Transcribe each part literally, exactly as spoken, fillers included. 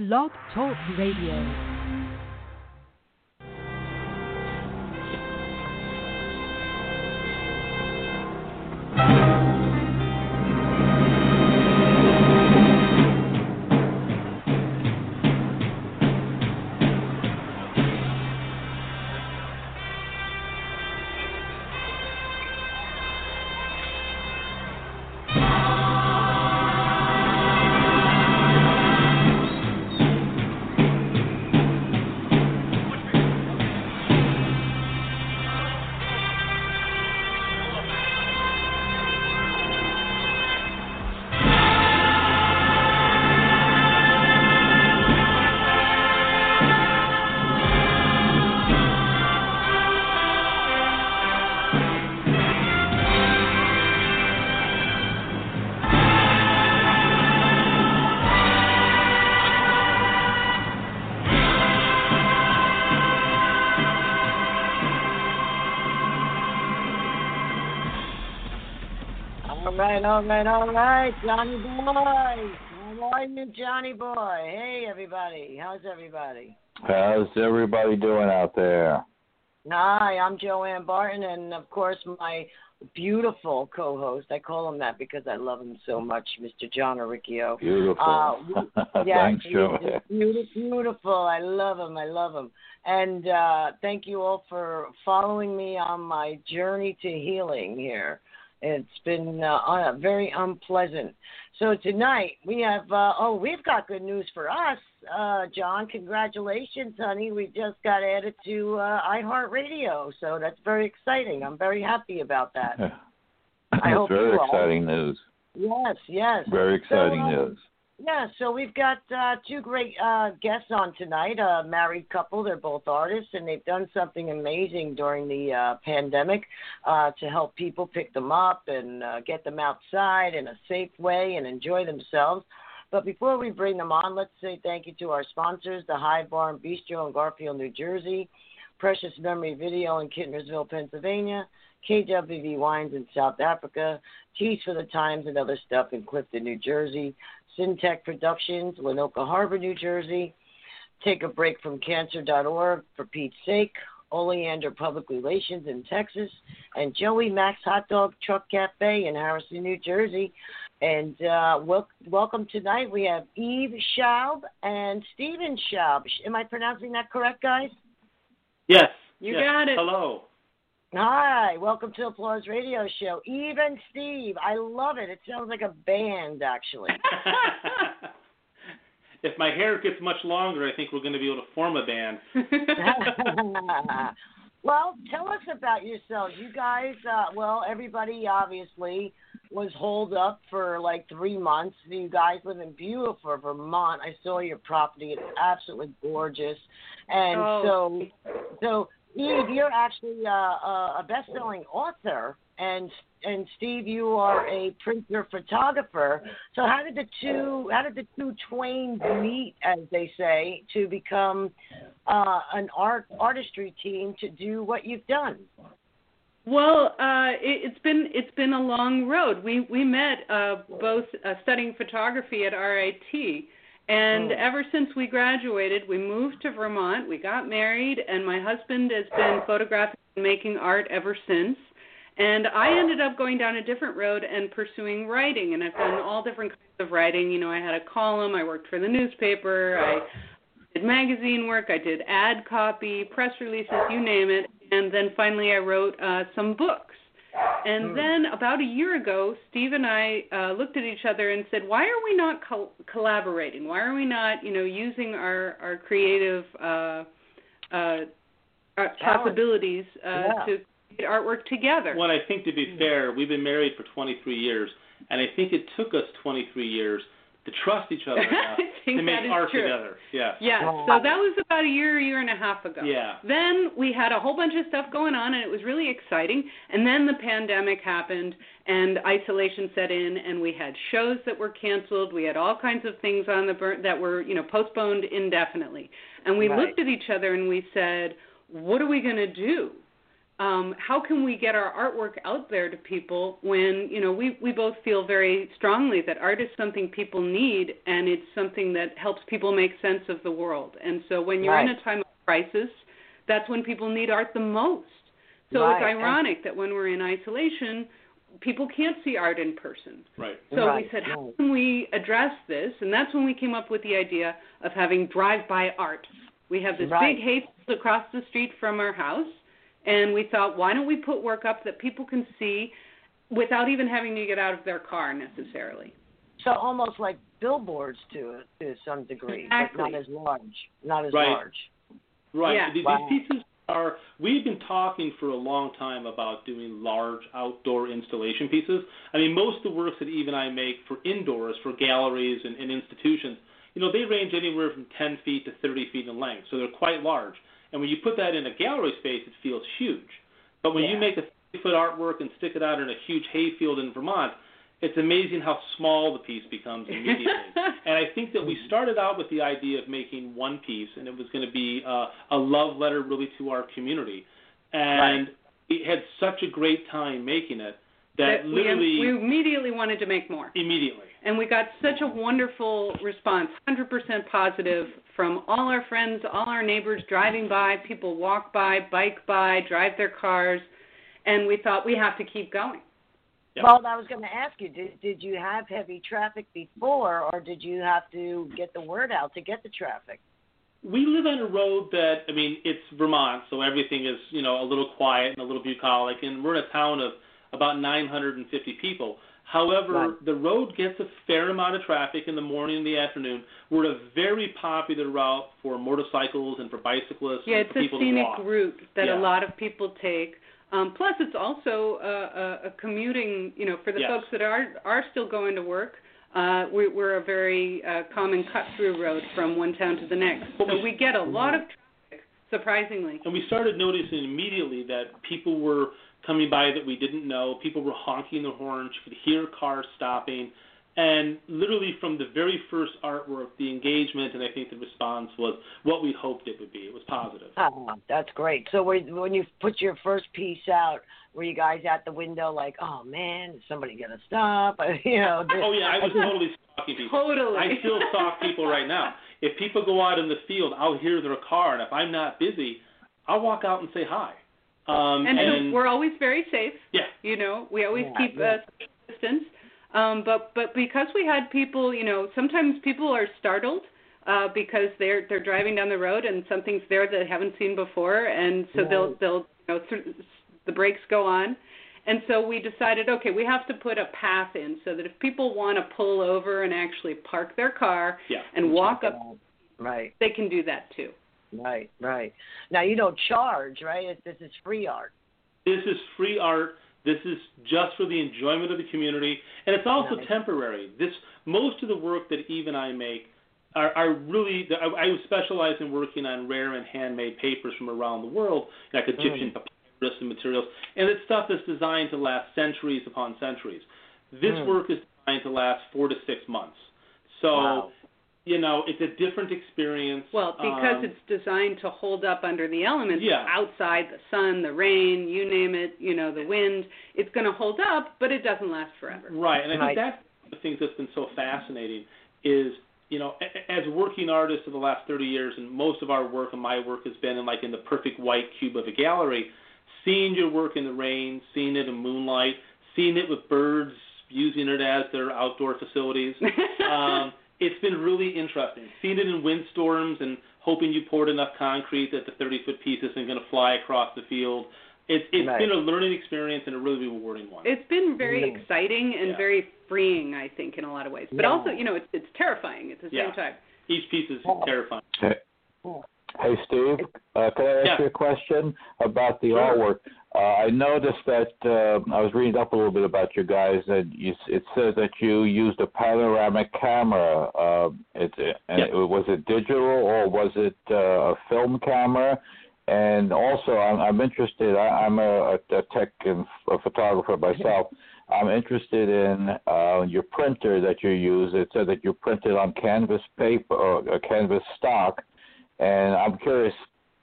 Blog Talk Radio. All right, all right, all right, Johnny Boy. How are you, Johnny Boy? Hey, everybody. How's everybody? How's everybody doing out there? Hi, I'm Joanne Barton, and, of course, my beautiful co-host. I call him that because I love him so much, Mister John Aricchio. Beautiful. Uh, yes, Thanks, Joanne. Beautiful, beautiful. I love him. I love him. And uh, thank you all for following me on my journey to healing here. It's been uh, very unpleasant. So tonight we have, uh, oh, we've got good news for us. Uh, John, congratulations, honey. We just got added to uh, iHeartRadio, so that's very exciting. I'm very happy about that. I It's hope very you exciting are. news. Yes, yes. Very exciting so, uh, news. Yeah, so we've got uh, two great uh, guests on tonight, a married couple. They're both artists, and they've done something amazing during the uh, pandemic uh, to help people pick them up and uh, get them outside in a safe way and enjoy themselves. But before we bring them on, let's say thank you to our sponsors, the High Barn Bistro in Garfield, New Jersey, Precious Memory Video in Kittnersville, Pennsylvania, K W V Wines in South Africa, Tees for the Times and Other Stuff in Clifton, New Jersey, Syntech Productions, Lenoka Harbor, New Jersey, Take a Break from Cancer dot org, For Pete's Sake, Oleander Public Relations in Texas, and Joey Max Hot Dog Truck Cafe in Harrison, New Jersey. And uh, wel- welcome tonight. We have Eve Schaub and Steven Schaub. Am I pronouncing that correct, guys? Yes. You yes. got it. Hello. Hi, welcome to Applause Radio Show. Eve and Steve, I love it. It sounds like a band, actually. If my hair gets much longer, I think we're going to be able to form a band. Well, tell us about yourselves. You guys, uh, well, everybody obviously was holed up for like three months. You guys live in beautiful Vermont. I saw your property. It's absolutely gorgeous. And oh. so, so Eve, you're actually uh, a best-selling author, and and Steve, you are a printer photographer. So how did the two how did the two twains meet, as they say, to become uh, an art artistry team to do what you've done? Well, uh, it, it's been it's been a long road. We we met uh, both uh, studying photography at R I T. And mm. ever since we graduated, we moved to Vermont, we got married, and my husband has been photographing and making art ever since. And I ended up going down a different road and pursuing writing, and I've done all different kinds of writing. You know, I had a column, I worked for the newspaper, I did magazine work, I did ad copy, press releases, you name it, and then finally I wrote uh, some books. And then about a year ago, Steve and I uh, looked at each other and said, why are we not co- collaborating? Why are we not, you know, using our, our creative uh, uh, our possibilities uh, yeah. to create artwork together? Well, I think to be fair, we've been married for twenty-three years, and I think it took us twenty-three years to trust each other enough to make art true. together. Yes. Yeah, so that was about a year, year and a half ago. Yeah. Then we had a whole bunch of stuff going on, and it was really exciting. And then the pandemic happened, and isolation set in, and we had shows that were canceled. We had all kinds of things on the burn that were, you know, postponed indefinitely. And we right. looked at each other and we said, what are we going to do? um, how can we get our artwork out there to people when, you know, we, we both feel very strongly that art is something people need, and it's something that helps people make sense of the world. And so when you're right. in a time of crisis, that's when people need art the most. So right. it's ironic and that when we're in isolation, people can't see art in person. Right. So right. we said, how can we address this? And that's when we came up with the idea of having drive-by art. We have this right. big hayfield across the street from our house, and we thought, why don't we put work up that people can see without even having to get out of their car necessarily? So almost like billboards to to some degree, exactly. but not as large. Not as right. large. Right. Yeah. These Wow. pieces are, we've been talking for a long time about doing large outdoor installation pieces. I mean, most of the works that Eve and I make for indoors, for galleries and, and institutions, you know, they range anywhere from ten feet to thirty feet in length, so they're quite large. And when you put that in a gallery space, it feels huge. But when yeah. you make a thirty-foot artwork and stick it out in a huge hayfield in Vermont, it's amazing how small the piece becomes immediately. And I think that we started out with the idea of making one piece, and it was going to be uh, a love letter really to our community. And right. we had such a great time making it that, that literally... We, we immediately wanted to make more. Immediately. And we got such a wonderful response, one hundred percent positive from all our friends, all our neighbors driving by. People walk by, bike by, drive their cars. And we thought we have to keep going. Yep. Well, I was going to ask you, did did you have heavy traffic before, or did you have to get the word out to get the traffic? We live on a road that, I mean, it's Vermont, so everything is, you know, a little quiet and a little bucolic, and we're in a town of about nine hundred fifty people. However, right. the road gets a fair amount of traffic in the morning and the afternoon. We're a very popular route for motorcycles and for bicyclists yeah, and for people to walk. Yeah, it's a scenic route that yeah. a lot of people take. Um, plus, it's also a, a, a commuting, you know, for the yes. folks that are are still going to work. Uh, we, we're a very uh, common cut-through road from one town to the next. So we get a lot of traffic, surprisingly. And we started noticing immediately that people were coming by that we didn't know. People were honking their horns. You could hear cars stopping. And literally from the very first artwork, the engagement and I think the response was what we hoped it would be. It was positive. Oh, that's great. So when you put your first piece out, were you guys at the window like, oh, man, is somebody going to stop? you know, oh, yeah, I was totally stalking people. Totally. I still stalk people right now. If people go out in the field, I'll hear their car, and if I'm not busy, I'll walk out and say hi. Um, and, and so we're always very safe. Yeah. You know, we always yeah, keep yeah. a distance. Um, but but because we had people, you know, sometimes people are startled uh, because they're they're driving down the road and something's there that they haven't seen before, and so right. they'll they'll you know th- the brakes go on, and so we decided, okay, we have to put a path in so that if people want to pull over and actually park their car yeah. and walk up, right, they can do that too. Right, right. Now you don't charge, right? This is free art. This is free art. This is just for the enjoyment of the community, and it's also nice. temporary. This most of the work that Eve and I make are, are really. I, I specialize in working on rare and handmade papers from around the world, like Egyptian mm. papyrus and materials, and it's stuff that's designed to last centuries upon centuries. This mm. work is designed to last four to six months. So. Wow. You know, it's a different experience. Well, because um, it's designed to hold up under the elements yeah. outside, the sun, the rain, you name it, you know, the wind. It's going to hold up, but it doesn't last forever. Right, and I right. think that's one of the things that's been so fascinating is, you know, as working artists for the last thirty years, and most of our work and my work has been in like in the perfect white cube of a gallery, seeing your work in the rain, seeing it in moonlight, seeing it with birds, using it as their outdoor facilities. um, It's been really interesting, seeing it in windstorms and hoping you poured enough concrete that the thirty-foot piece isn't going to fly across the field. It's it's right. been a learning experience and a really rewarding one. It's been very yeah. exciting and yeah. very freeing, I think, in a lot of ways. But yeah. also, you know, it's it's terrifying at the same yeah. time. Each piece is terrifying. Hey, hey Steve, uh, can I ask yeah. you a question about the sure. artwork? Uh, I noticed that uh, I was reading up a little bit about you guys. That you, it says that you used a panoramic camera. Uh, it, and yes. it, was it digital or was it uh, a film camera? And also, I'm, I'm interested. I, I'm a, a tech and a photographer myself. I'm interested in uh, your printer that you use. It said that you printed on canvas paper or uh, canvas stock, and I'm curious.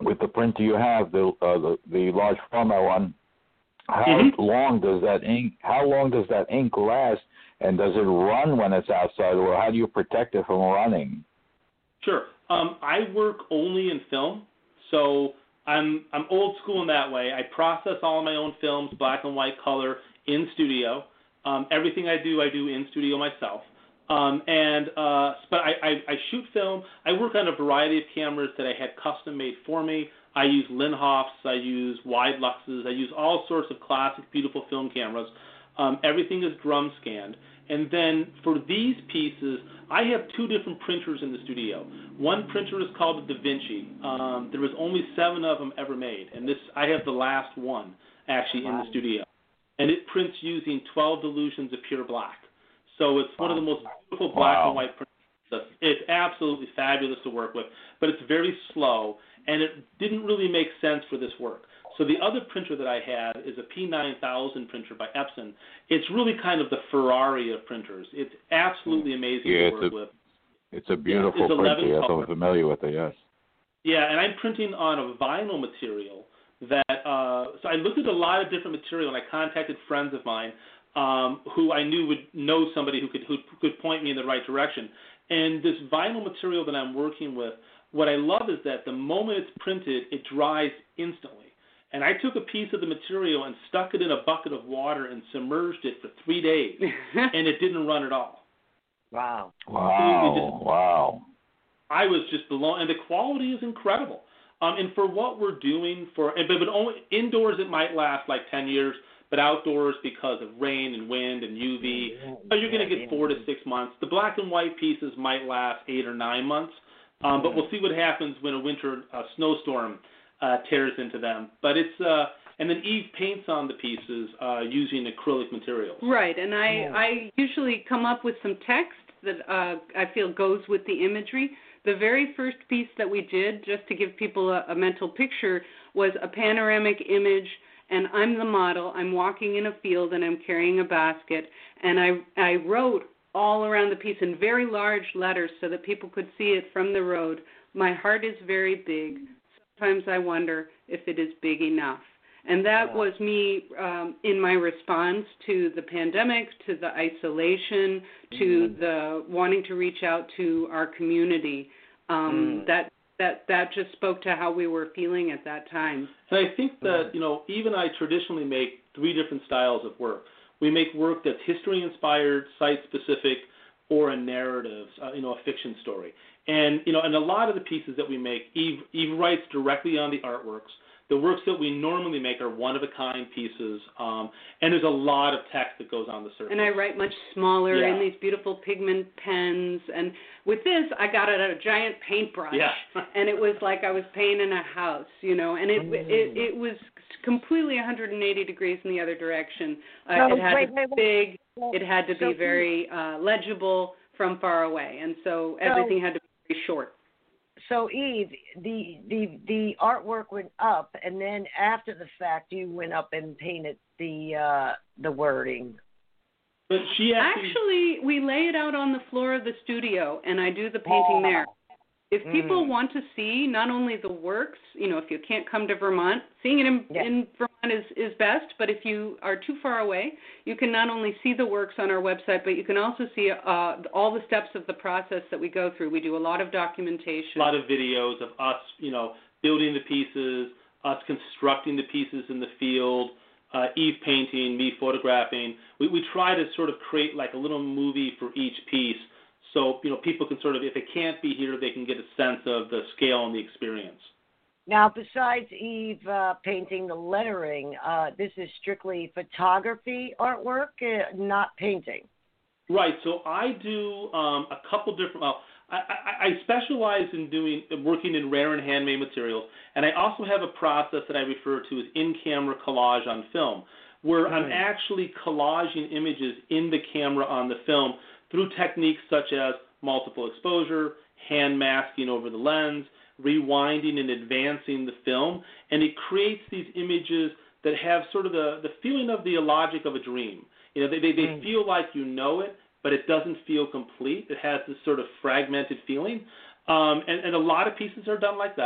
with the printer you have, the uh, the, the large format one, how mm-hmm. long does that ink? How long does that ink last? And does it run when it's outside, or how do you protect it from running? Sure. Um, I work only in film, so I'm I'm old school in that way. I process all of my own films, black and white, color, in studio. Um, everything I do, I do in studio myself. Um, and uh, but I, I, I shoot film. I work on a variety of cameras that I had custom made for me. I use Linhofs, I use Wide Luxes, I use all sorts of classic, beautiful film cameras. Um, everything is drum scanned. And then for these pieces, I have two different printers in the studio. One printer is called the Da Vinci. Um, there was only seven of them ever made, and this I have the last one actually wow. in the studio. And it prints using twelve dilutions of pure black. So it's one wow. of the most beautiful black wow. and white printers. It's absolutely fabulous to work with, but it's very slow, and it didn't really make sense for this work. So the other printer that I had is a P nine thousand printer by Epson. It's really kind of the Ferrari of printers. It's absolutely amazing yeah, to work a, with. It's a beautiful it's printer. Yes, I'm familiar with it, yes. Yeah, and I'm printing on a vinyl material that, uh, so I looked at a lot of different material, and I contacted friends of mine um, who I knew would know somebody who could who could point me in the right direction. And this vinyl material that I'm working with, what I love is that the moment it's printed, it dries instantly. And I took a piece of the material and stuck it in a bucket of water and submerged it for three days, and it didn't run at all. Wow. Wow. Just, wow. I was just blown, and the quality is incredible. Um, and for what we're doing, for but, but only indoors it might last like ten years, but outdoors because of rain and wind and U V, yeah, yeah, you're going to get four yeah. to six months. The black and white pieces might last eight or nine months, um, mm-hmm. but we'll see what happens when a winter uh, snowstorm Uh, tears into them. But it's, uh, and then Eve paints on the pieces uh, using acrylic materials. Right, and I, yeah. I usually come up with some text that uh, I feel goes with the imagery. The very first piece that we did, just to give people a, a mental picture, was a panoramic image, and I'm the model. I'm walking in a field, and I'm carrying a basket, and I, I wrote all around the piece in very large letters so that people could see it from the road. My heart is very big. Sometimes I wonder if it is big enough. And that yeah. was me um, in my response to the pandemic, to the isolation, to mm. the wanting to reach out to our community. Um, mm. That that that just spoke to how we were feeling at that time. And I think that, you know, even I traditionally make three different styles of work. We make work that's history-inspired, site-specific, or a narrative, uh, you know, a fiction story. And, you know, and a lot of the pieces that we make, Eve, Eve writes directly on the artworks. The works that we normally make are one-of-a-kind pieces, um, and there's a lot of text that goes on the surface. And I write much smaller yeah. in these beautiful pigment pens. And with this, I got it a giant paintbrush, yeah. and it was like I was painting a house, you know, and it it, it was completely one hundred eighty degrees in the other direction. Uh, no, it had wait, to wait, be big. wait. It had to so, be very uh, legible from far away, and so everything so, had to be very short. So, Eve, the, the the artwork went up, and then after the fact, you went up and painted the uh, the wording. But she actually, actually, we lay it out on the floor of the studio, and I do the painting oh. there. If people mm. want to see not only the works, you know, if you can't come to Vermont, seeing it in, yeah. in Vermont is, is best, but if you are too far away, you can not only see the works on our website, but you can also see uh, all the steps of the process that we go through. We do a lot of documentation. A lot of videos of us, you know, building the pieces, us constructing the pieces in the field, uh, Eve painting, me photographing. We, we try to sort of create like a little movie for each piece. So, you know, people can sort of, if they can't be here, they can get a sense of the scale and the experience. Now, besides Eve uh, painting the lettering, uh, this is strictly photography artwork, uh, not painting. Right. So I do um, a couple different, well, I, I, I specialize in doing, working in rare and handmade materials, and I also have a process that I refer to as in-camera collage on film, where mm-hmm. I'm actually collaging images in the camera on the film through techniques such as multiple exposure, hand masking over the lens, rewinding and advancing the film, and it creates these images that have sort of the, the feeling of the illogic of a dream. You know, they, they, they mm. feel like you know it, but it doesn't feel complete. It has this sort of fragmented feeling. Um, and, and a lot of pieces are done like that.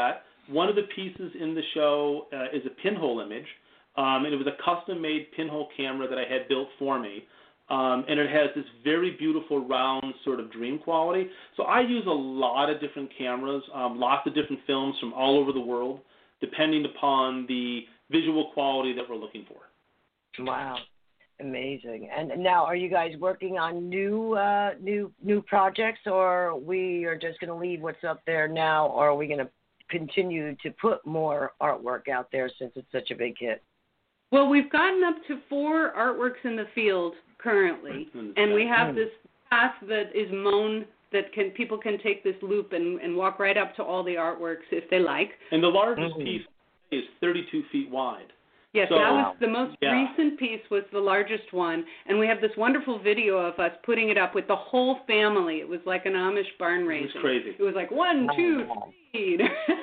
one of the pieces in the show uh, is a pinhole image, um, and it was a custom-made pinhole camera that I had built for me. Um, and it has this very beautiful round sort of dream quality. So I use a lot of different cameras, um, lots of different films from all over the world, depending upon the visual quality that we're looking for. Wow, amazing! And now, are you guys working on new, uh, new, new projects, or we are just going to leave what's up there now, or are we going to continue to put more artwork out there since it's such a big hit? Well, we've gotten up to four artworks in the field currently, and we have this path that is mown that can people can take this loop and, and walk right up to all the artworks if they like. And the largest mm-hmm. piece is thirty-two feet wide. Yes, so, that was the most yeah. recent piece was the largest one, and we have this wonderful video of us putting it up with the whole family. It was like an Amish barn raising. It was crazy. It was like one, two, three,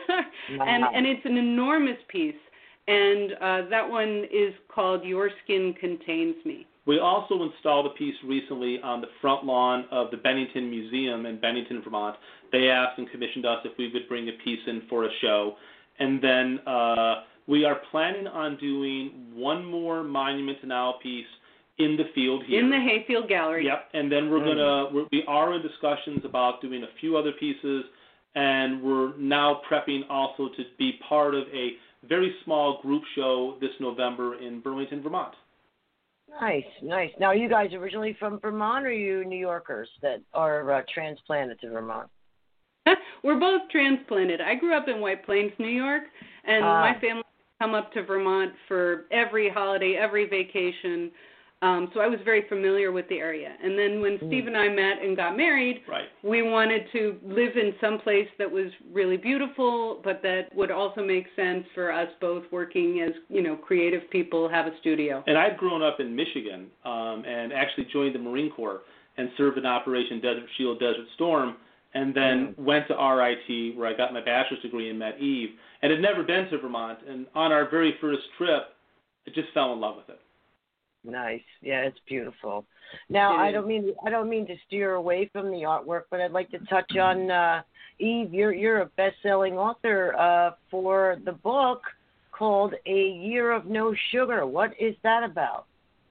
and and it's an enormous piece, and uh, that one is called "Your Skin Contains Me." We also installed a piece recently on the front lawn of the Bennington Museum in Bennington, Vermont. They asked and commissioned us if we would bring a piece in for a show. And then uh, we are planning on doing one more Monument to Now piece in the field here. In the Hayfield Gallery. Yep. And then we're mm. gonna we're, we are in discussions about doing a few other pieces, and we're now prepping also to be part of a very small group show this November in Burlington, Vermont. Nice, nice. Now, are you guys originally from Vermont, or are you New Yorkers that are uh, transplanted to Vermont? We're both transplanted. I grew up in White Plains, New York, and uh, my family come up to Vermont for every holiday, every vacation. Um, so I was very familiar with the area. And then when mm. Steve and I met and got married, right. we wanted to live in some place that was really beautiful, but that would also make sense for us both working as, you know, creative people, have a studio. And I'd grown up in Michigan um, and actually joined the Marine Corps and served in Operation Desert Shield, Desert Storm, and then mm. went to R I T where I got my bachelor's degree and met Eve, and had never been to Vermont. And on our very first trip, I just fell in love with it. Nice. Yeah, it's beautiful. Now, I don't mean I don't mean to steer away from the artwork, but I'd like to touch on uh, Eve. You're you're a best-selling author uh, for the book called A Year of No Sugar. What is that about?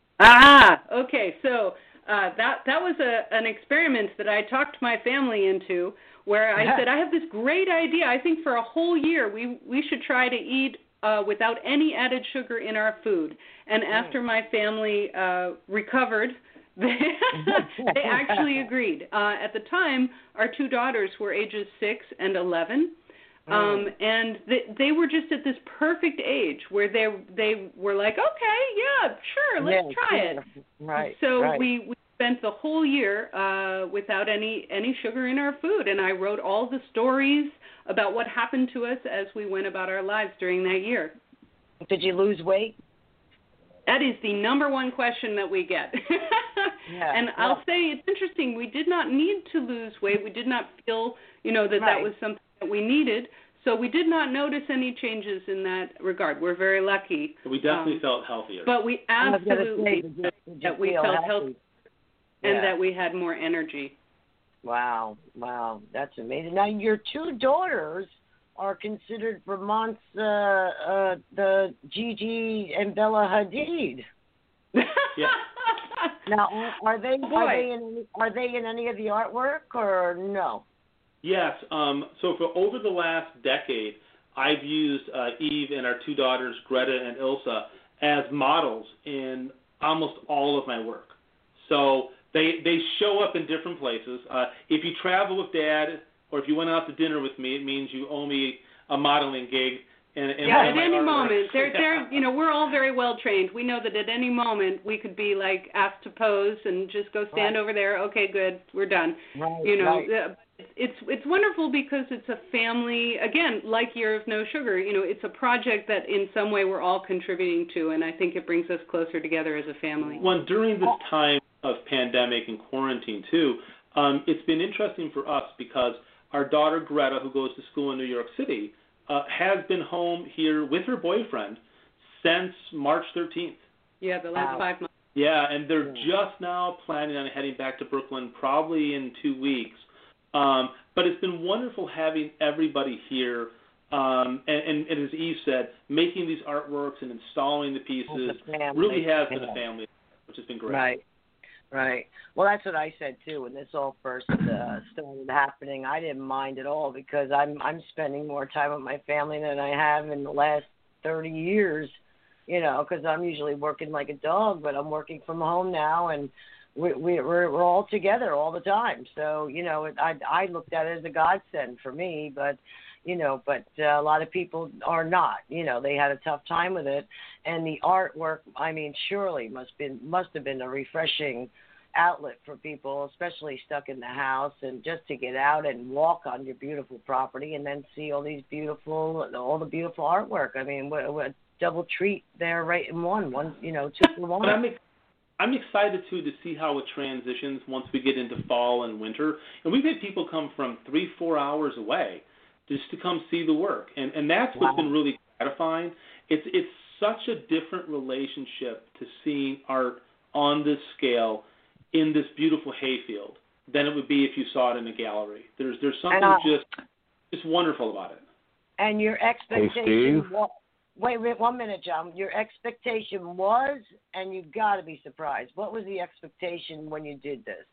Ah, okay. So uh, that that was a an experiment that I talked my family into, where I said I have this great idea. I think for a whole year we we should try to eat Uh, without any added sugar in our food. And after my family uh, recovered, they, they actually agreed. Uh, at the time, our two daughters were ages six and eleven, um, and they, they were just at this perfect age where they they were like, okay, yeah, sure, let's yeah, try yeah. it. Right. So right. we. we spent the whole year uh, without any, any sugar in our food, and I wrote all the stories about what happened to us as we went about our lives during that year. Did you lose weight? That is the number one question that we get. yeah, and yeah. I'll say it's interesting. We did not need to lose weight. We did not feel, you know, that right. that was something that we needed. So we did not notice any changes in that regard. We're very lucky. We definitely um, felt healthier. But we absolutely say, did you, did you that we feel felt healthy. healthy. Yeah. And that we had more energy. Wow, wow, that's amazing. Now, your two daughters are considered Vermont's uh, uh, the Gigi and Bella Hadid. yeah. Now, are they oh, are they in are they in any of the artwork or no? Yes. Um, so for over the last decade, I've used uh, Eve and our two daughters, Greta and Ilsa, as models in almost all of my work. So They they show up in different places. Uh, if you travel with Dad, or if you went out to dinner with me, it means you owe me a modeling gig. And, and yeah, at any artwork. moment, they're, yeah. they're, you know, we're all very well trained. We know that at any moment we could be like asked to pose and just go stand right. over there. Okay, good, we're done. Right, you know, right. it's it's wonderful because it's a family. Again, like Year of No Sugar, you know, it's a project that in some way we're all contributing to, and I think it brings us closer together as a family. Well, during this time of pandemic and quarantine too, um, it's been interesting for us because our daughter Greta, who goes to school in New York City, uh, has been home here with her boyfriend since March thirteenth. Yeah, the last wow. five months. Yeah, and they're just now planning on heading back to Brooklyn probably in two weeks. Um, but it's been wonderful having everybody here Um, and, and, and as Eve said, making these artworks and installing the pieces really has been a family, which has been great. Right, right. Well, that's what I said too when this all first uh, started happening. I didn't mind at all because I'm I'm spending more time with my family than I have in the last thirty years. You know, because I'm usually working like a dog, but I'm working from home now, and we, we, we're we're all together all the time. So you know, it, I I looked at it as a godsend for me, but. You know, but uh, a lot of people are not. You know, they had a tough time with it, and the artwork. I mean, surely must been must have been a refreshing outlet for people, especially stuck in the house, and just to get out and walk on your beautiful property, and then see all these beautiful, all the beautiful artwork. I mean, what, what double treat there, right in one, one, you know, two for one. But I'm, I'm excited too to see how it transitions once we get into fall and winter, and we've had people come from three, four hours away just to come see the work. And and that's what's wow. been really gratifying. It's it's such a different relationship to seeing art on this scale in this beautiful hayfield than it would be if you saw it in a gallery. There's there's something uh, just just wonderful about it. And your expectation hey, was, wait, wait one minute, John. Your expectation was, and you've got to be surprised. What was the expectation when you did this?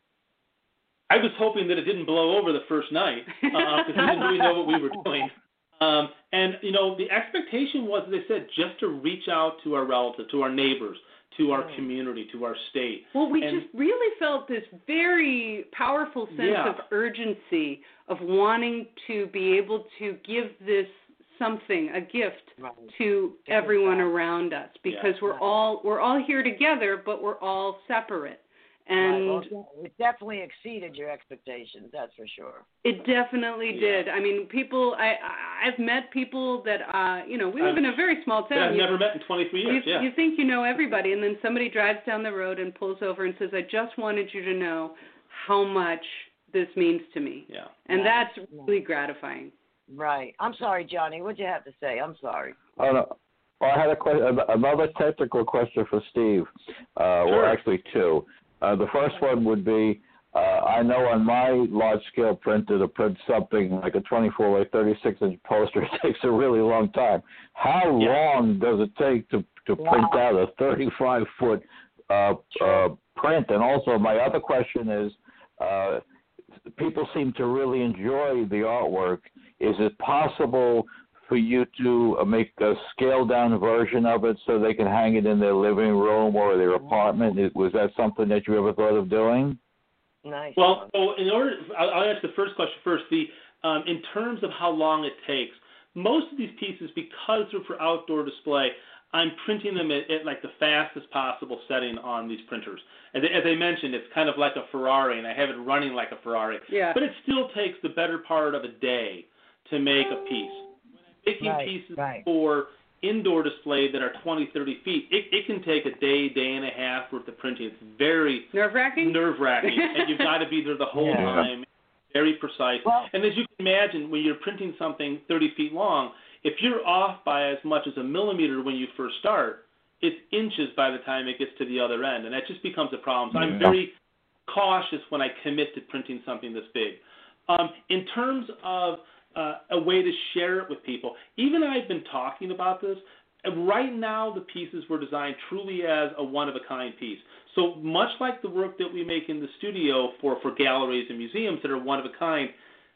I was hoping that it didn't blow over the first night because uh, we didn't really know what we were doing. Um, and, you know, the expectation was, as I said, just to reach out to our relatives, to our neighbors, to our mm. community, to our state. Well, we and, just really felt this very powerful sense yeah. of urgency of wanting to be able to give this something, a gift right. to everyone around us because yeah. we're all we're all here together, but we're all separate. And right. well, it definitely exceeded your expectations, that's for sure. It definitely yeah. did. I mean, people, I, I've met people that, uh, you know, we live I've, in a very small town. That I've you, never met in twenty-three years, you, yeah. You think you know everybody, and then somebody drives down the road and pulls over and says, I just wanted you to know how much this means to me. Yeah. And yeah. that's really gratifying. Right. I'm sorry, Johnny. What'd you have to say? I'm sorry. Oh, no. Well, I had a question, another technical question for Steve, uh, sure. or actually two. Uh, the first one would be, uh, I know on my large-scale printer to print something like a twenty-four by thirty-six inch poster it takes a really long time. How yeah. long does it take to, to wow. print out a thirty-five foot uh, sure. uh, print? And also my other question is, uh, people seem to really enjoy the artwork. Is it possible for you to uh, make a scaled-down version of it so they can hang it in their living room or their apartment? It, was that something that you ever thought of doing? Nice. Well, so in order, I'll, I'll answer the first question first. The um, in terms of how long it takes, most of these pieces, because they're for outdoor display, I'm printing them at, at like the fastest possible setting on these printers. As, as I mentioned, it's kind of like a Ferrari, and I have it running like a Ferrari. Yeah. But it still takes the better part of a day to make a piece. Making right, pieces right. for indoor display that are twenty, thirty feet, it, it can take a day, day and a half worth of printing. It's very nerve-wracking, nerve-wracking, and you've got to be there the whole yeah. time, very precise. Well, and as you can imagine, when you're printing something thirty feet long, if you're off by as much as a millimeter when you first start, it's inches by the time it gets to the other end, and that just becomes a problem. So I'm very cautious when I commit to printing something this big. Um, in terms of Uh, a way to share it with people. Even I've been talking about this. Right now, the pieces were designed truly as a one-of-a-kind piece. So much like the work that we make in the studio for, for galleries and museums that are one-of-a-kind,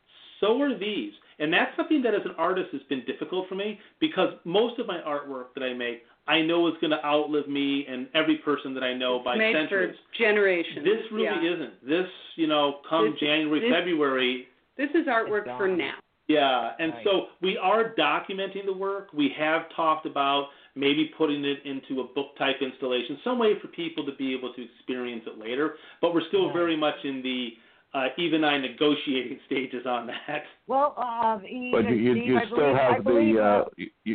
so are these. And that's something that as an artist has been difficult for me because most of my artwork that I make, I know is going to outlive me and every person that I know it's by made centuries. For generations. This really yeah. isn't. This, you know, come this, January, this, February. This is artwork for now. Yeah, and right. so we are documenting the work. We have talked about maybe putting it into a book-type installation, some way for people to be able to experience it later. But we're still right. very much in the uh, Eve and I negotiating stages on that. Well, uh, Eve but you, you, Steve, you I still believe, have the uh, you, you,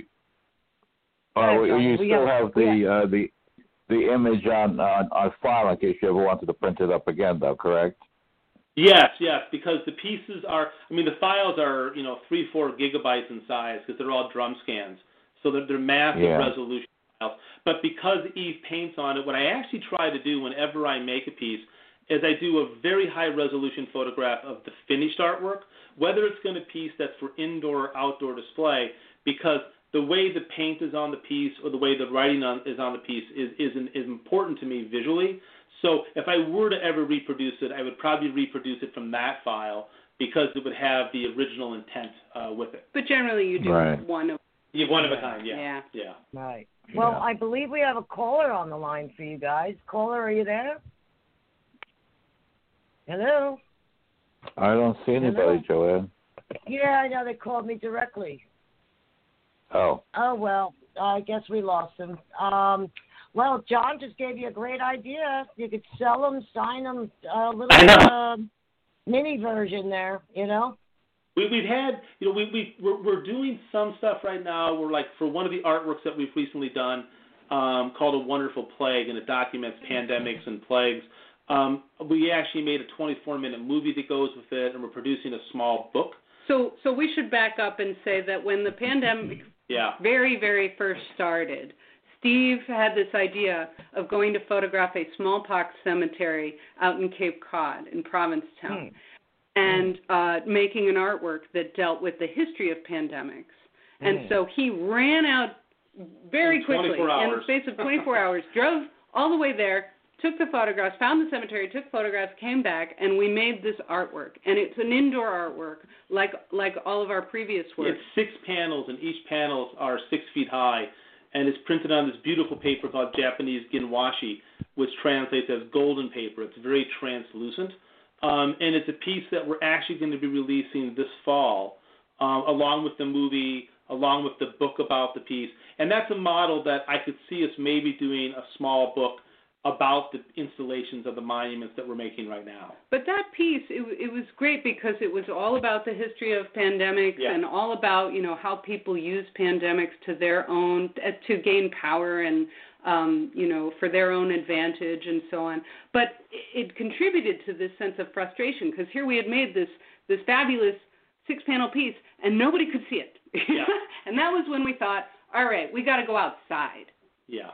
uh, yeah, you still have, have the uh, the the image on, on on file in case you ever wanted to print it up again, though. Correct? Yes, yes, because the pieces are, I mean, the files are, you know, three, four gigabytes in size because they're all drum scans. So they're, they're massive yeah. resolution files. But because Eve paints on it, what I actually try to do whenever I make a piece, is I do a very high-resolution photograph of the finished artwork, whether it's going to piece that's for indoor or outdoor display, because the way the paint is on the piece or the way the writing on, is on the piece is, is, is important to me visually. So if I were to ever reproduce it, I would probably reproduce it from that file because it would have the original intent uh, with it. But generally you do right. one of You have one of a kind, yeah. Yeah. yeah. Right. Well, Yeah. I believe we have a caller on the line for you guys. Caller, are you there? Hello? I don't see anybody, Joanne. Yeah, I know they called me directly. Oh. Oh, well, I guess we lost him. Um, well, John just gave you a great idea. You could sell them, sign them, a little uh, mini version there, you know? We, we've had, you know, we, we, we're, we're doing some stuff right now. We're like, for one of the artworks that we've recently done um, called A Wonderful Plague, and it documents pandemics and plagues. Um, we actually made a twenty-four minute movie that goes with it, and we're producing a small book. So so we should back up and say that when the pandemic yeah. very, very first started, Steve had this idea of going to photograph a smallpox cemetery out in Cape Cod in Provincetown Hmm. and uh, making an artwork that dealt with the history of pandemics. And Hmm. so he ran out very In quickly, twenty-four in the hours. space of twenty-four hours, drove all the way there, took the photographs, found the cemetery, took photographs, came back, and we made this artwork. And it's an indoor artwork, like like all of our previous work. It's six panels, and each panels are six feet high, and it's printed on this beautiful paper called Japanese ginwashi, which translates as golden paper. It's very translucent, um, and it's a piece that we're actually going to be releasing this fall, um, along with the movie, along with the book about the piece. And that's a model that I could see us maybe doing a small book about the installations of the monuments that we're making right now. But that piece, it, it was great because it was all about the history of pandemics Yeah. and all about, you know, how people use pandemics to their own, to gain power and, um, you know, for their own advantage and so on. But it, it contributed to this sense of frustration because here we had made this, this fabulous six-panel piece and nobody could see it. Yeah. And that was when we thought, all right, we got to go outside. Yeah.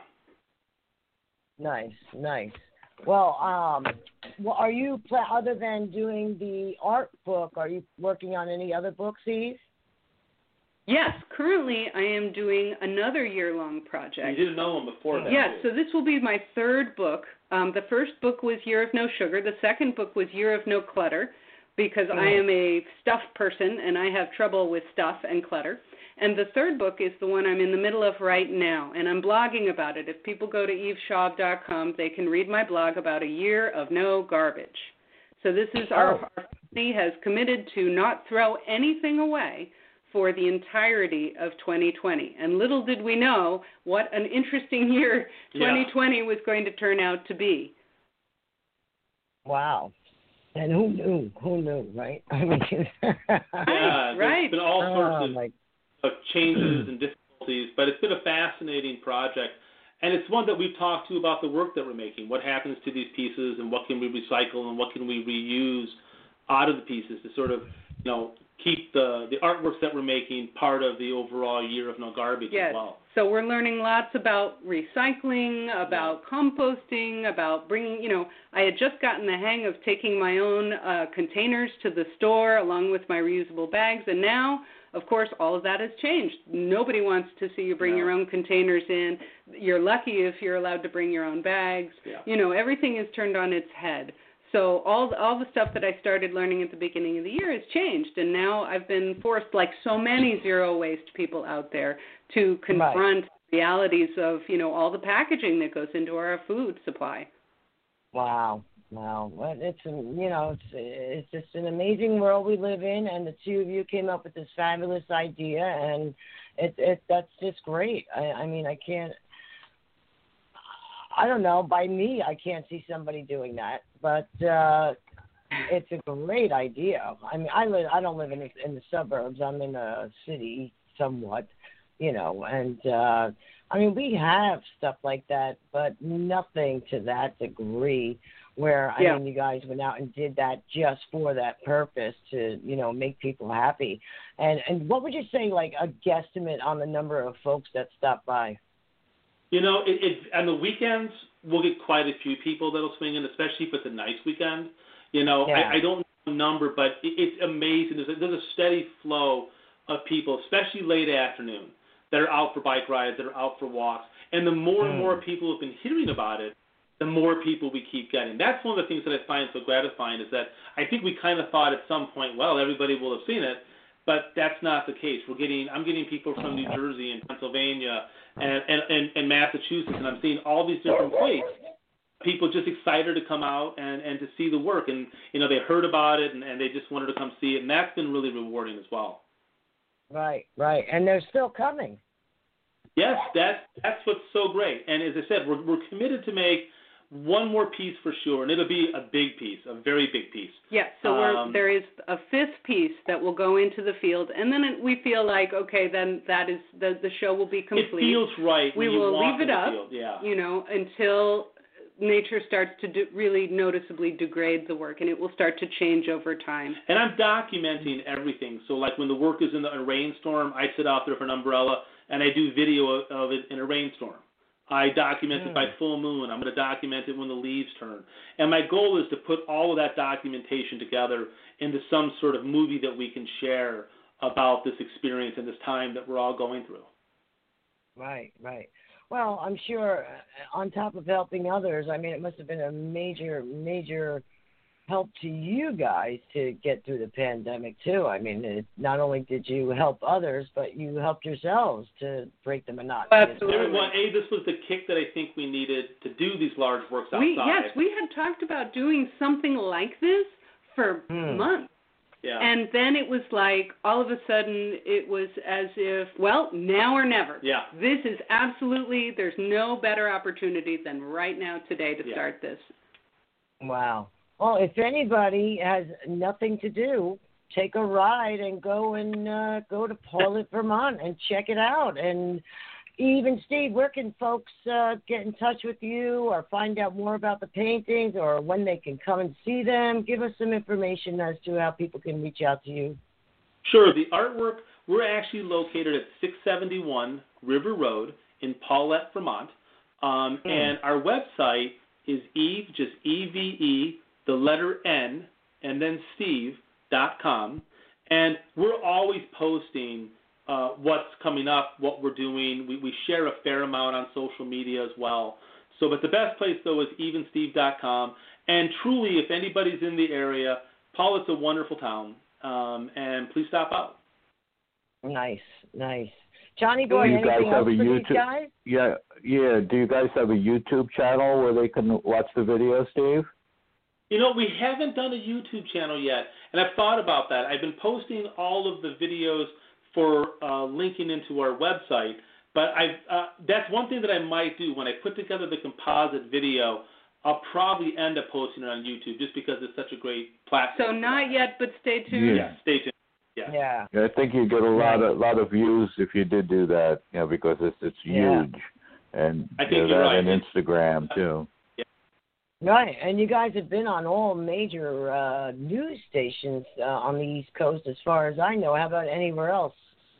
Nice, nice. Well, um, well, are you, pl- other than doing the art book, are you working on any other books, Eve? Yes, currently I am doing another year-long project. You didn't know them before that. Yes, too. so this will be my third book. Um, the first book was Year of No Sugar. The second book was Year of No Clutter because I am a stuff person and I have trouble with stuff and clutter. And the third book is the one I'm in the middle of right now, and I'm blogging about it. If people go to eve schaub dot com, they can read my blog about a year of no garbage. So this is our, Oh. our company has committed to not throw anything away for the entirety of twenty twenty. And little did we know what an interesting year twenty twenty Yeah. was going to turn out to be. Wow. And who knew? Who knew, right? I mean, Yeah, Right, there's right. been all sorts oh, of my of changes and difficulties, but it's been a fascinating project. And it's one that we've talked to about the work that we're making. What happens to these pieces and what can we recycle and what can we reuse out of the pieces to sort of, you know, keep the, the artworks that we're making part of the overall Year of No Garbage Yes. as well. So we're learning lots about recycling, about composting, about bringing, you know, I had just gotten the hang of taking my own uh, containers to the store along with my reusable bags, and now, of course, all of that has changed. Nobody wants to see you bring No. your own containers in. You're lucky if you're allowed to bring your own bags. Yeah. You know, everything is turned on its head. So all the, all the stuff that I started learning at the beginning of the year has changed, and now I've been forced, like so many zero waste people out there, to confront realities of, you know, all the packaging that goes into our food supply. Wow, wow. Well, it's, you know, it's, it's just an amazing world we live in, and the two of you came up with this fabulous idea, and it, it that's just great. I, I mean, I can't, I don't know, by me, I can't see somebody doing that, but uh, it's a great idea. I mean, I live, I don't live in the, in the suburbs. I'm in a city somewhat, you know, and uh, I mean, we have stuff like that, but nothing to that degree where, I Yeah. mean, you guys went out and did that just for that purpose to, you know, make people happy. And, and what would you say, like, a guesstimate on the number of folks that stop by? You know, it, it on the weekends, we'll get quite a few people that'll swing in, especially if it's a nice weekend. You know, Yeah. I, I don't know the number, but it, it's amazing. There's a, there's a steady flow of people, especially late afternoon, that are out for bike rides, that are out for walks. And the more and more people have been hearing about it, the more people we keep getting. That's one of the things that I find so gratifying is that I think we kind of thought at some point, well, everybody will have seen it, but that's not the case. We're getting, I'm getting people from New Jersey and Pennsylvania and, and, and, and Massachusetts, and I'm seeing all these different places. People just excited to come out and, and to see the work. And, you know, they heard about it and, and they just wanted to come see it, and that's been really rewarding as well. Right, right. And they're still coming. Yes, that, that's what's so great. And as I said, we're, we're committed to make one more piece for sure, and it'll be a big piece, a very big piece. Yeah, so we're, Um, there is a fifth piece that will go into the field, and then it, we feel like, okay, then that is the the show will be complete. It feels right We when you will walk leave it in the up, field. Yeah. you know, until nature starts to do, really noticeably degrade the work, and it will start to change over time. And I'm documenting everything. So, like when the work is in a rainstorm, I sit out there for an umbrella, and I do video of it in a rainstorm. I document it by full moon. I'm going to document it when the leaves turn. And my goal is to put all of that documentation together into some sort of movie that we can share about this experience and this time that we're all going through. Right, right. Well, I'm sure uh, on top of helping others, I mean, it must have been a major, major help to you guys to get through the pandemic, too. I mean, it, not only did you help others, but you helped yourselves to break the monotony. Absolutely. Well, A, this was the kick that I think we needed to do these large works outside. We, yes, we had talked about doing something like this for Hmm. months. Yeah. And then it was like, all of a sudden, it was as if, well, now or never. Yeah. This is absolutely, there's no better opportunity than right now today to Yeah. start this. Wow. Well, if anybody has nothing to do, take a ride and go and uh, go to Paulette, Vermont, and check it out. And even Steve, where can folks uh, get in touch with you or find out more about the paintings or when they can come and see them? Give us some information as to how people can reach out to you. Sure. The artwork, we're actually located at six seventy-one River Road in Paulette, Vermont. Um, Hmm. And our website is Eve, just E V E, the letter N, and then Steve dot com. And we're always posting uh, what's coming up, what we're doing. We, we share a fair amount on social media as well. So, but the best place, though, is even steve dot com. And truly, if anybody's in the area, Paulette's a wonderful town. Um, and please stop out. Nice, nice. Johnny Boy, Do you guys anything have else a for these YouTube- guys? Yeah, yeah. Do you guys have a YouTube channel where they can watch the video, Steve? You know, we haven't done a YouTube channel yet, and I've thought about that. I've been posting all of the videos for uh, linking into our website, but I uh, that's one thing that I might do when I put together the composite video. I'll probably end up posting it on YouTube just because it's such a great platform. So not yet, but stay tuned. Yeah. Yeah, stay tuned. Yeah. Yeah. Yeah, I think you get a lot of lot of views if you did do that, you know, because it's it's Yeah. huge, and I think you know, you're that right. and Instagram too. Right, and you guys have been on all major uh, news stations uh, on the East Coast, as far as I know. How about anywhere else?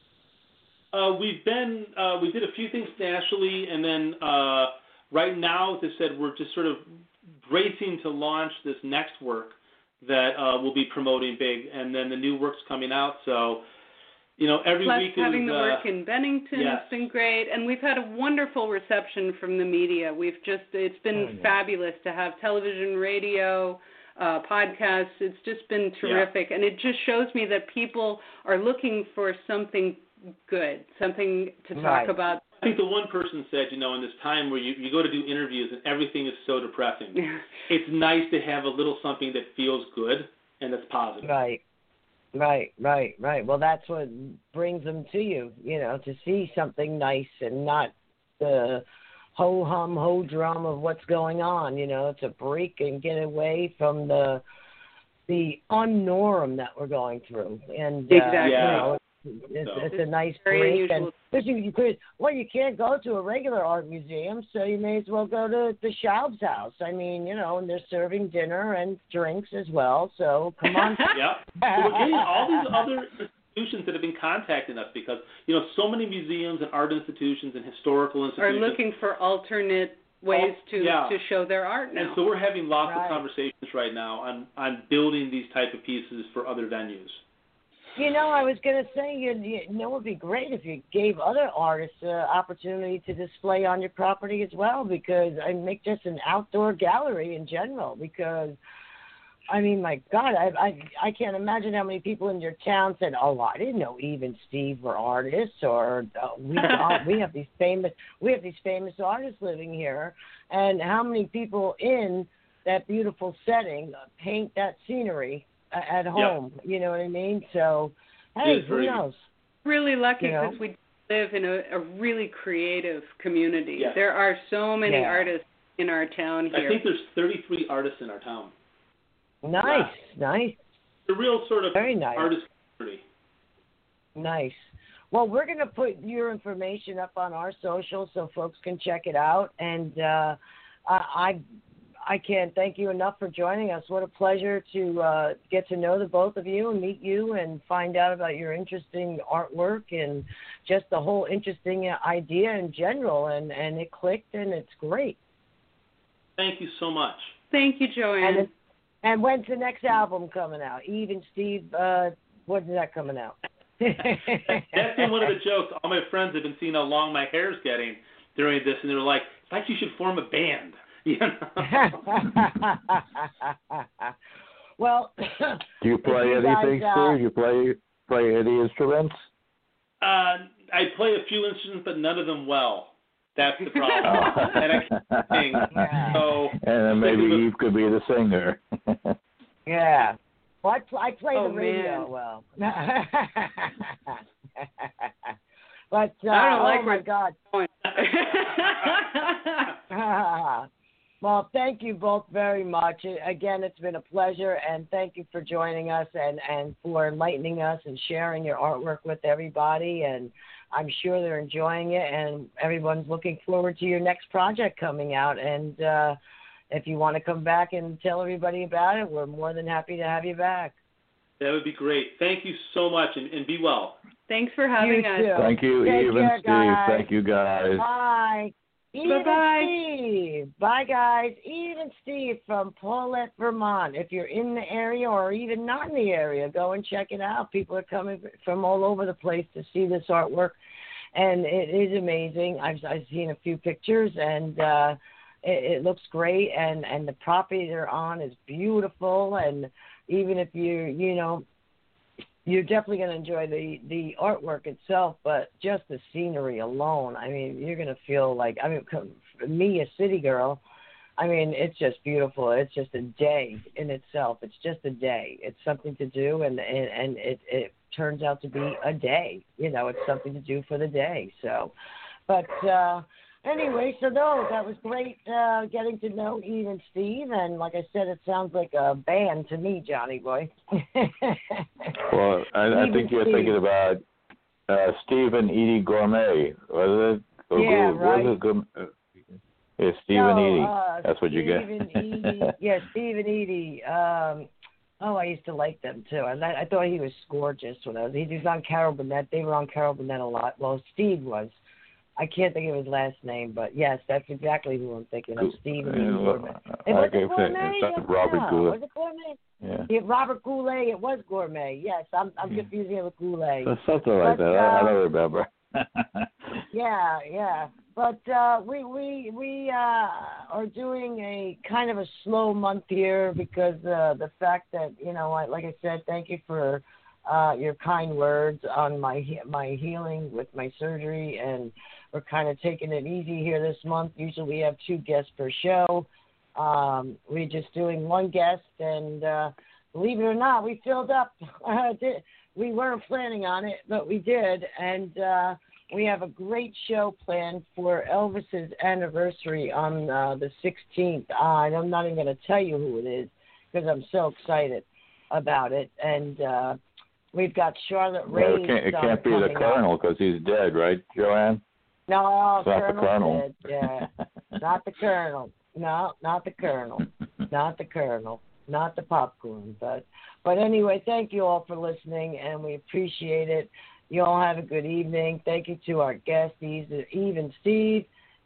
Uh, we've been uh, we did a few things nationally, and then uh, right now, as I said, we're just sort of bracing to launch this next work that uh, we'll be promoting big, and then the new work's coming out. So, you know, every Plus week having is the uh, work in Bennington yes. has been great, and we've had a wonderful reception from the media. We've just, it's been Oh, yeah. fabulous to have television, radio, uh, podcasts. It's just been terrific, and it just shows me that people are looking for something good, something to talk Right. about. I think the one person said, you know, in this time where you, you go to do interviews and everything is so depressing, it's nice to have a little something that feels good and that's positive. Right, right, right, right. Well, that's what brings them to you, you know, to see something nice and not the ho-hum, ho-drum of what's going on, you know, to break and get away from the the unnorm that we're going through. And, uh, Exactly. you Yeah. know, it's, So. it's a nice Very break. unusual. And because you, you could, well, you can't go to a regular art museum, so you may as well go to the Schaub's house. I mean, you know, and they're serving dinner and drinks as well. So come on. Yeah. So we're getting all these other institutions that have been contacting us because, you know, so many museums and art institutions and historical Are institutions looking for alternate ways oh, to yeah. to show their art now. And so we're having lots Right. of conversations right now on on building these type of pieces for other venues. You know, I was going to say, you, you know, it would be great if you gave other artists uh, opportunity to display on your property as well, because I make just an outdoor gallery in general. Because, I mean, my God, I I, I can't imagine how many people in your town said, "Oh, I didn't know Eve and Steve were artists," or uh, "We uh, we have these famous we have these famous artists living here," and how many people in that beautiful setting paint that scenery at home, yep. You know what I mean? So, hey, who knows? Really lucky you know? because we live in a, a really creative community. Yes. There are so many yeah. artists in our town here. I think there's thirty-three artists in our town. Nice, wow. nice. The real sort of Very nice. artist community. Nice. Well, we're going to put your information up on our social so folks can check it out. And uh, I, I I can't thank you enough for joining us. What a pleasure to uh, get to know the both of you and meet you and find out about your interesting artwork and just the whole interesting idea in general. And, and it clicked, and it's great. Thank you so much. Thank you, Joanne. And, it, and when's the next album coming out? Eve and Steve, uh, when's that coming out? That's been one of the jokes. All my friends have been seeing how long my hair's getting during this, and they're like, it's like you should form a band. You know? Well, do you play you anything, guys, uh, Steve? You play play any instruments? Uh, I play a few instruments, but none of them well. That's the problem. Oh. And I can't sing. So, and then maybe with, Eve could be the singer. Yeah. Well, I, pl- I play oh, the radio man. well. But uh, I don't like oh my God. Well, thank you both very much. Again, it's been a pleasure, and thank you for joining us and, and for enlightening us and sharing your artwork with everybody. And I'm sure they're enjoying it, and everyone's looking forward to your next project coming out. And uh, if you want to come back and tell everybody about it, we're more than happy to have you back. That would be great. Thank you so much, and, and be well. Thanks for having you us. Too. Thank you, Take Eve care, and Steve. guys. Thank you, guys. Bye. Eve Bye-bye. and Steve. Bye, guys. Eve and Steve from Paulette, Vermont. If you're in the area or even not in the area, go and check it out. People are coming from all over the place to see this artwork, and it is amazing. I've, I've seen a few pictures, and uh, it, it looks great, and, and the property they're on is beautiful, and even if you, you know, you're definitely going to enjoy the, the artwork itself, but just the scenery alone, I mean, you're going to feel like, I mean, for me, a city girl, I mean, it's just beautiful. It's just a day in itself. It's just a day. It's something to do, and, and, and it, it turns out to be a day. You know, it's something to do for the day. So, but uh, anyway, so no, that was great uh, getting to know Eve and Steve, and like I said, it sounds like a band to me, Johnny Boy. Well, I, I think you're Steve. thinking about uh, Steve and Edie Gourmet, was it? Or Yeah, Gou- right. Was it Gourmet? Yeah, Steve no, and Edie. Uh, That's what you get. Steve and Edie. Yeah, Steve and Edie. Um, oh, I used to like them too. I, I thought he was gorgeous when I was. He was on Carol Burnett. They were on Carol Burnett a lot. Well, Steve was. I can't think of his last name, but yes, that's exactly who I'm thinking of. Steve and Edie. Yeah, well, Gourmet. I It was gave it it- Gourmet? it's not Yes, Robert yeah. Goulet. Was it Gourmet? Yeah. Yeah, Robert Goulet. It was Gourmet. Yes, I'm I'm Yeah. confusing it with Goulet. So something like But, that. I, I uh, don't remember. Yeah, yeah. But uh, we we we uh, are doing a kind of a slow month here because uh, the fact that you know, I, like I said, thank you for uh, your kind words on my he- my healing with my surgery, and we're kind of taking it easy here this month. Usually we have two guests per show. Um, we're just doing one guest, and uh, believe it or not, we filled up. We weren't planning on it, but we did, and uh, we have a great show planned for Elvis's anniversary on uh, the sixteenth. Uh, I'm not even going to tell you who it is because I'm so excited about it. And uh, we've got Charlotte Well, Ray's it can't, it son can't be the coming up. Colonel because he's dead, right, Joanne? No, It's not the Colonel's Colonel. dead. Yeah, not the Colonel. No, not the Colonel. Not the Colonel. Not the popcorn. But, but anyway, thank you all for listening, and we appreciate it. You all have a good evening. Thank you to our guests, Eve and Steve.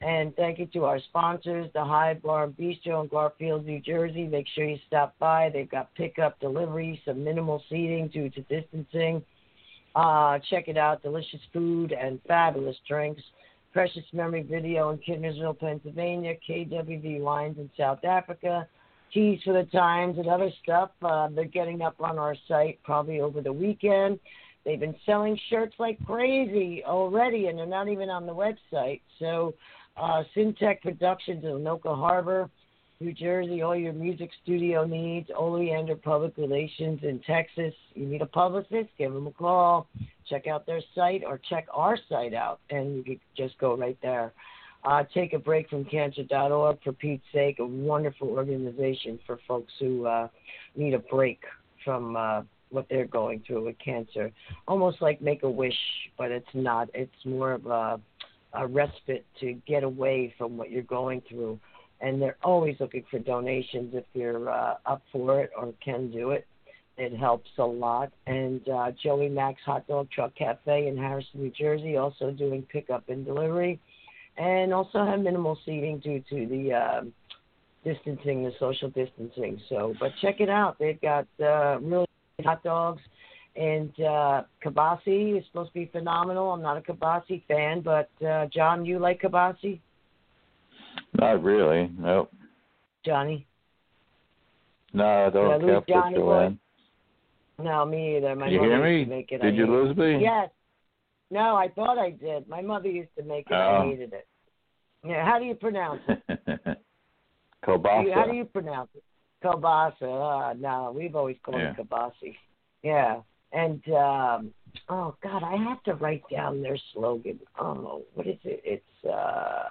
And thank you to our sponsors, the High Bar and Bistro in Garfield, New Jersey. Make sure you stop by. They've got pickup, delivery, some minimal seating due to distancing. Uh, check it out. Delicious food and fabulous drinks. Precious Memory Video in Kidnersville, Pennsylvania. K W V Wines in South Africa. Teas for the Times and other stuff. Uh, they're getting up on our site probably over the weekend. They've been selling shirts like crazy already, and they're not even on the website. So, uh, Syntech Productions in Anoka Harbor, New Jersey, all your music studio needs. Oleander Public Relations in Texas. You need a publicist, give them a call. Check out their site or check our site out, and you can just go right there. Uh, take a break from cancer dot org, for Pete's sake, a wonderful organization for folks who uh, need a break from uh, what they're going through with cancer. Almost like Make-A-Wish, but it's not. It's more of a, a respite to get away from what you're going through. And they're always looking for donations if you're uh, up for it or can do it. It helps a lot. And uh, Joey Mac's Hot Dog Truck Cafe in Harrison, New Jersey, also doing pickup and delivery. And also have minimal seating due to the uh, distancing, the social distancing. So, but check it out. They've got uh, really hot dogs. And uh, Kibasi is supposed to be phenomenal. I'm not a Kibasi fan, but uh, John, you like Kibasi? Not really, nope. Johnny? No, I don't Did I lose care for Johnny, Joanne. No, me either. My You mother hear used me? to make it. Did I you hated lose me? it. Yes. No, I thought I did. My mother used to make it. Oh. I hated it. Yeah, how do you pronounce it? Kielbasa. How do you pronounce it? Kielbasa. Uh, no, we've always called Yeah. it Kibasi. Yeah. And, um, oh, God, I have to write down their slogan. Oh, what is it? It's, uh,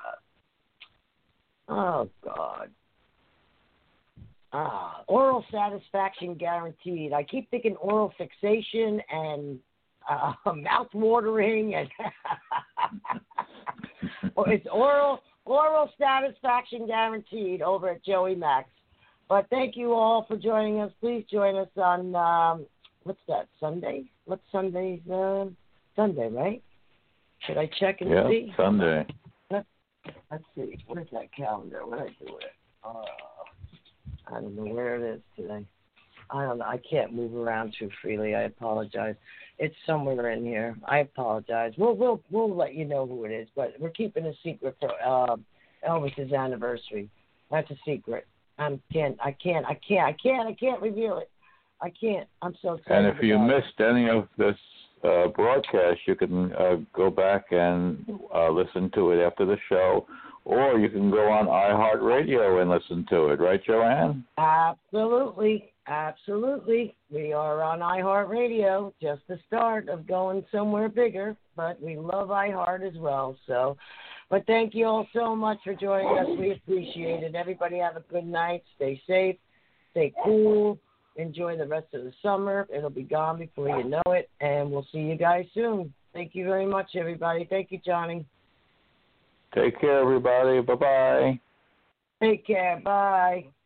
oh, God. Ah, oral satisfaction guaranteed. I keep thinking oral fixation and uh, mouth watering, and it's oral oral satisfaction guaranteed over at Joey Mac's. But thank you all for joining us. Please join us on um, what's that? Sunday? What's Sunday's? Uh, Sunday, right? Should I check and yeah, see? Sunday. Let's, let's see. Where's that calendar? What did I do with it? Uh, I don't know where it is today. I don't know. I can't move around too freely. I apologize. It's somewhere in here. I apologize. We'll we'll we'll let you know who it is, but we're keeping a secret for uh, Elvis's anniversary. That's a secret. I can't. I can't. I can't. I can't. I can't reveal it. I can't. I'm so excited. And if you about missed it. any of this uh, broadcast, you can uh, go back and uh, listen to it after the show. Or you can go on iHeartRadio and listen to it, right, Joanne? Absolutely. Absolutely. We are on iHeartRadio, just the start of going somewhere bigger, but we love iHeart as well. So, but thank you all so much for joining us. We appreciate it. Everybody have a good night. Stay safe. Stay cool. Enjoy the rest of the summer. It'll be gone before you know it, and we'll see you guys soon. Thank you very much, everybody. Thank you, Johnny. Take care, everybody. Bye-bye. Take care. Bye.